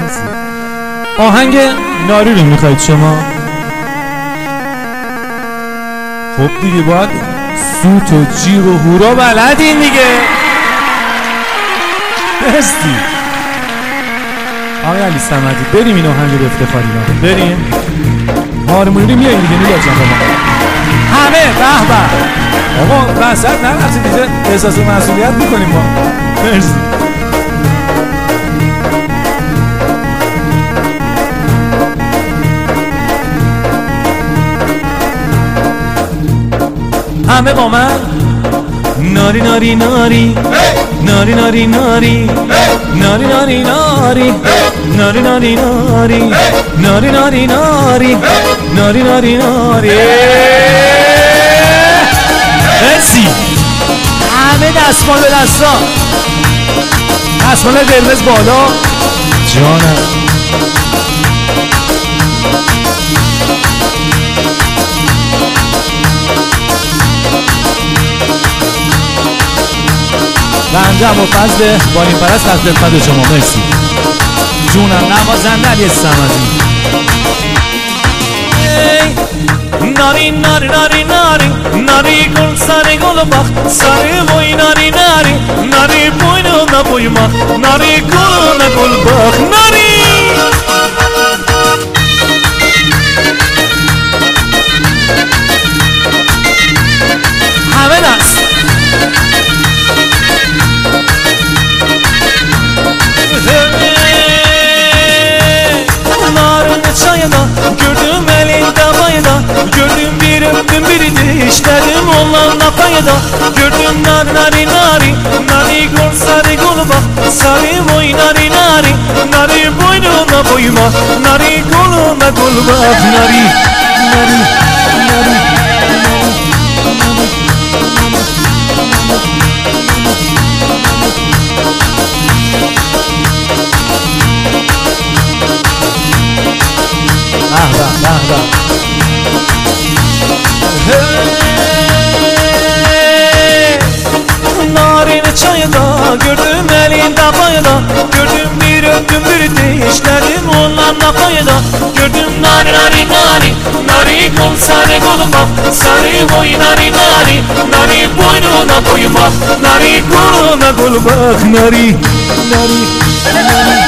آهنگ ناری رو میخواید شما؟ خب دیگه باید سوت و جیغ و هورا بلدین دیگه. مرسی آقای علی صمدی. بریم این آهنگ رو افتخاری نکنیم. بریم هارمونی رو میاییم دیگه. میاد جان همه به به آقا وسط نرفتید دیگه. احساس مسئولیت میکنیم ما. مرسی. همه با من ناری ناری ناری ناری ناری ناری ناری ناری ناری ناری ناری ناری ناری ناری ناری ناری ناری ناری. مرسی. همه دستمال به دستا، دستمال قرمز بالا. جانم بنده هم و فضل بالین پرست از خدمت شما. مرسی جونم. نوازنده علی صمدی. ناری ناری ناری ناری ناری گل سر گل بخت سر بوی ناری ناری ناری بوی نه بوی ما ناری گل نه گل بخت ناری. همه دست narın çayına gördüm elinde bayda gördüm bir öptüm biri dişlerim onlarla payda gördüm nari nari nari nari gol sarı gol bak sarı boy nari nari nari boynuna boyma nari goluna gol bak nari nari nari. Narin çayda gördüm elinde payda gördüm bir öptüm bir dişlerim onlarla payda gördüm nari nari nari nari gol sarı gol bak sarı boy nari nari nari boynuna boyma nari goluna gol bak nari nari nari.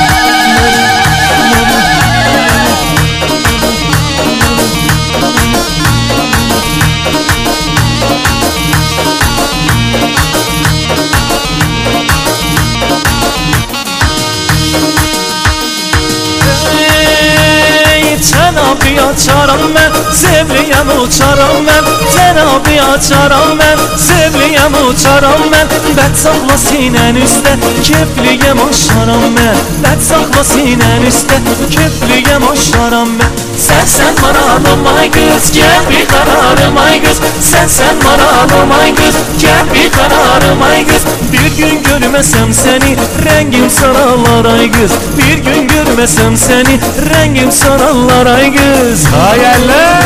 Terapi açaram ben, sevliyem uçaram ben. Terapi açaram ben, sevliyem uçaram ben. Dert sakla sinen üstte, kefliyem aşaram ben. Dert sakla sinen üstte, kefliyem aşaram ben. Sen maralım ay kız, gel bir kararım ay kız. Sen maralım ay kız, gel bir kararım ay kız. Bir gün görmesem seni, rengim sararlar ay kız. Bir gün görmesem seni, rengim sararlar ay kız. Hayaller.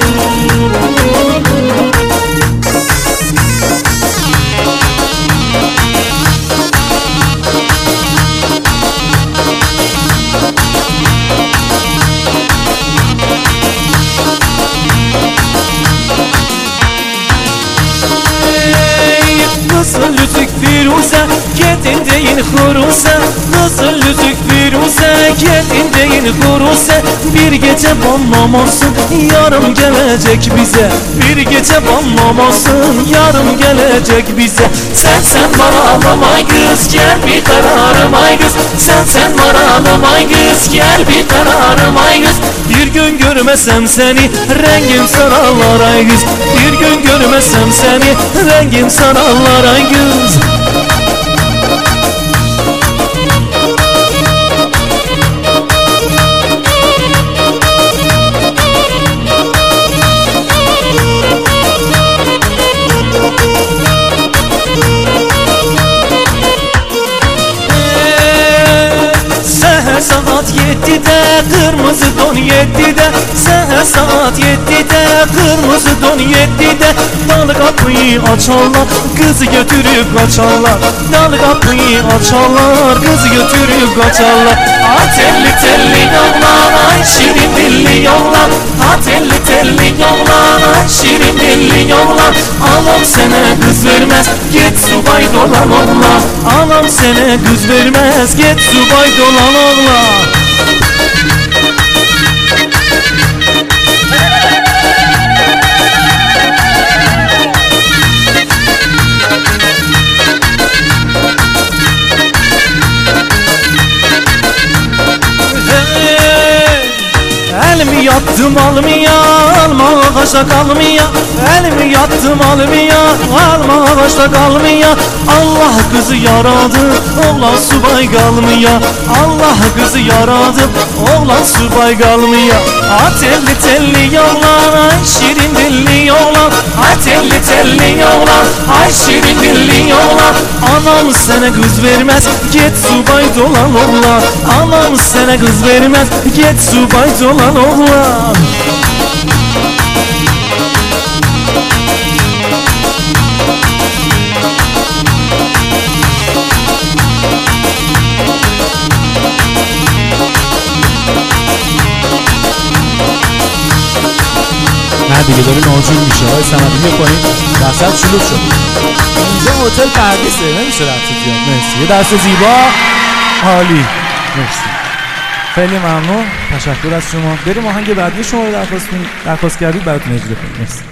Kızıl yüzük Firuze, kedin deyin Huruse. Kızıl yüzük Firuze, kedin deyin Huruse. Bir gece banlamasın, yarım gelecek bize. Bir gece banlamasın, yarım gelecek bize. Sen maralım ay kız, gel bir kararım ay kız. Sen maralım ay kız, gel bir kararım ay kız. Bir gün görmesem seni, rengim sararlar ay kız. Bir gün görmesem seni, rengim sararlar ay kız. Seher saat saat 7'de kırmızı don 7'de Seher saat 7'de kırmızı don 7'de Dalı kapıyı açarlar kızı götürüp kaçarlar Dalı kapıyı açarlar kızı götürüp kaçarlar Telli telli yollar ay şirin dilli yollar Telli telli yollar ay şirin dilli yollar Anam sana kız vermez git subay dolan oğla Anam sana kız vermez git subay dolan oğla Elimi yattım almaya, alma ağaçta kalmaya Elimi yattım almaya, alma ağaçta kalmaya Allah kızı yaradı, oğlan subay kalmaya Allah kızı yaradı, oğlan subay kalmaya Telli telli yollar, ay şirin dilli yollar Telli telli yollar, ay şirin dilli yollar Anam sana kız vermez, git subay dolan oğlan Anam sana kız vermez, git subay dolan oğlan نه دیگه داره ناجور میشه های صمدی بیا پایین وسط شلوغ شد اینجا هتل پردیسه نمیشه رفت بیاد مرسی یه دست زیبا عالی مرسی خیلی ممنون تشکر از شما بریم آهنگ بعدی شما رو درخواست کردید براتون اجرا کنیم مرسی